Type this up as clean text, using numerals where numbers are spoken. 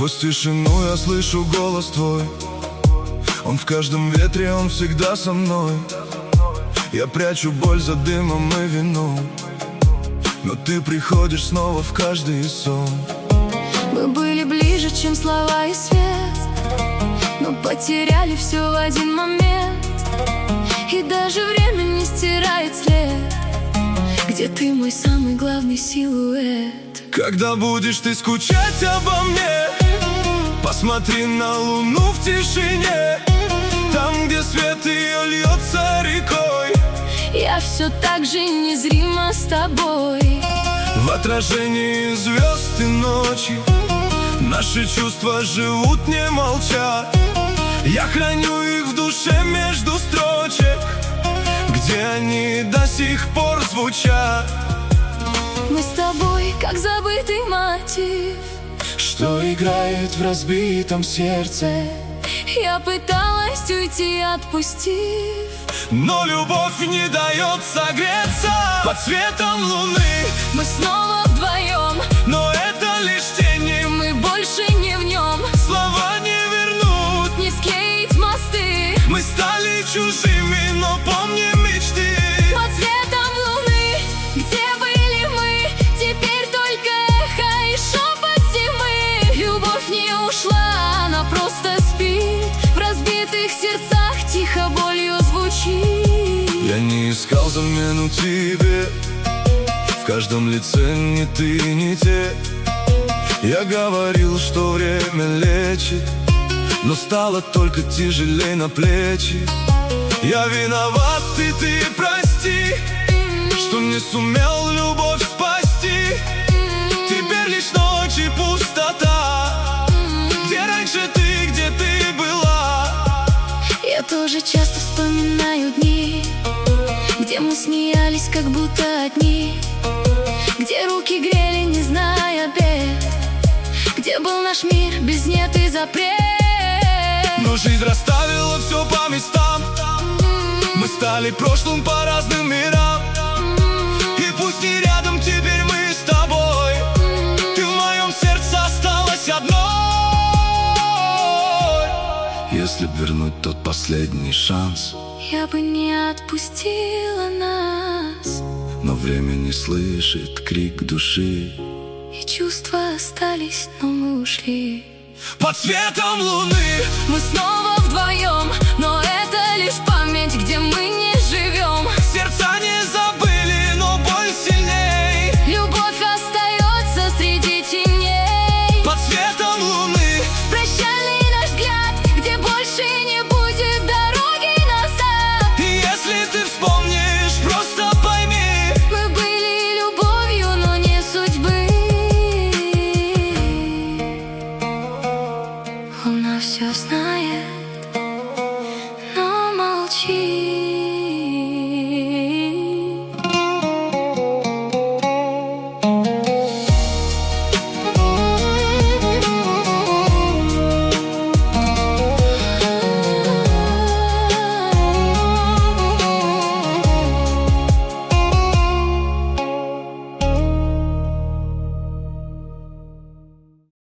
Сквозь тишину я слышу голос твой. Он в каждом ветре, он всегда со мной. Я прячу боль за дымом и вином, но ты приходишь снова в каждый сон. Мы были ближе, чем слова и свет, но потеряли все в один момент. И даже время не стирает след, где ты мой самый главный силуэт. Когда будешь ты скучать обо мне, посмотри на луну в тишине, там, где свет ее льется рекой. Я все так же незримо с тобой. В отражении звезд и ночи наши чувства живут, не молча. Я храню их в душе между строчек, где они до сих пор звучат. Мы с тобой, как забытый мотив, что играет в разбитом сердце. Я пыталась уйти, отпустив, но любовь не дает согреться. Под светом луны мы снова вдвоем, но это лишь тени, мы больше не в нем. Слова не вернут, не склеить мосты. Мы стали чужими, но помним мечты. Под светом луны, где были мы, теперь только эхо и шепот зимы. Любовь не ушла, она просто спит, в разбитых сердцах тихо болью звучит. Я не искал замену тебе, в каждом лице ни ты, ни те. Я говорил, что время лечит, но стало только тяжелей на плечи. Я виноват, и ты прости, что не сумел любовь спасти. Теперь лишь ночь и пустота, где раньше ты, где ты была. Я тоже часто вспоминаю дни, где мы смеялись, как будто одни, где руки грели, не зная бед, где был наш мир без нет и запрет. Но жизнь расставила все по местам, мы стали прошлым по разным мирам. И пусть не рядом, теперь мы с тобой, ты в моем сердце осталась одной. Если б вернуть тот последний шанс, я бы не отпустила нас, но время не слышит крик души, и чувства остались, но мы ушли. Под светом луны мы снова вдвоем, но это лишь память, где мы не живем.